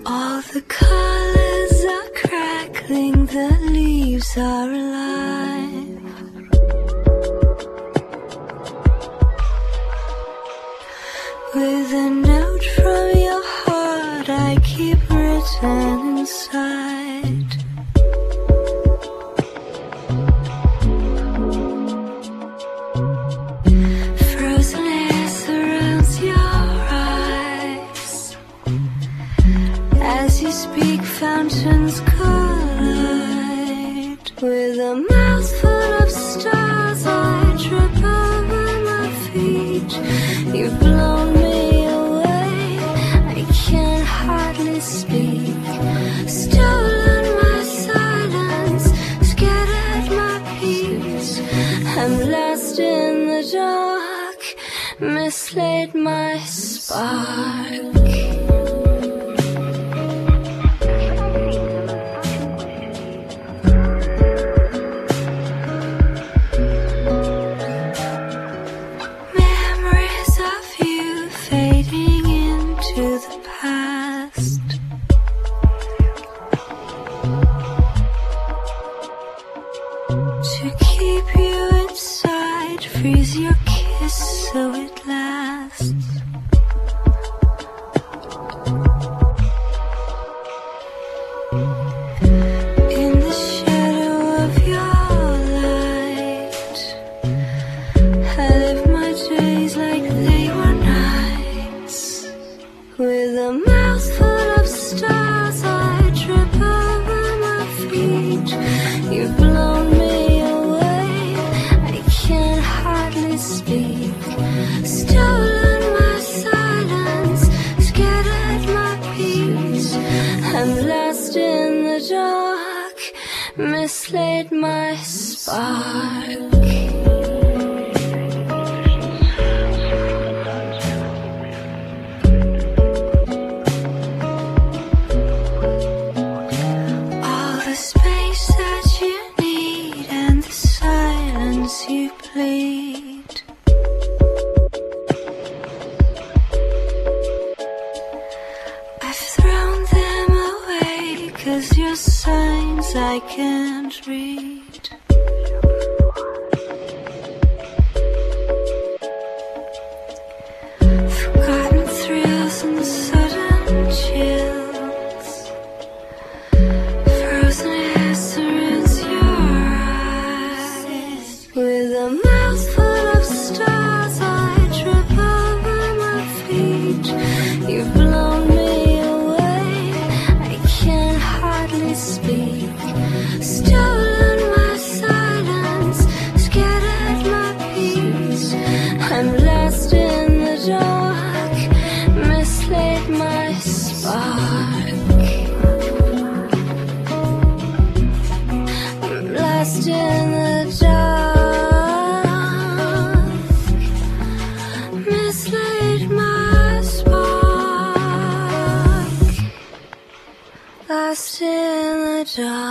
All the colors are crackling, the leaves are alive. With a note from your heart I keep written inside. Frozen air surrounds your eyes. As you speak, fountains collide. With a mouthful of stars I trip over my feet. You've blown me away, I can't hardly speak. Stolen my silence, scattered my peace. I'm lost in the dark, mislaid my spark. To keep you inside, freeze your kiss so it lasts. In the shadow of your light, I live my days like they were nights. With a mouthful of stars I trip over my feet. You've blown me away, I can't hardly speak. Stolen my silence, scattered my peace. I'm lost in the dark, mislaid my spark. You plead. I've thrown them away, 'cause your signs I can't read. Forgotten thrills and sudden chills. Frozen air surrounds your eyes. With a mouthful of stars I trip over my feet. You've blown me away, I can't hardly speak. Stolen my silence, scattered my peace. I'm lost in the dark, mislaid my spark. I'm lost in the dark, mislaid my spark. Lost in the dark.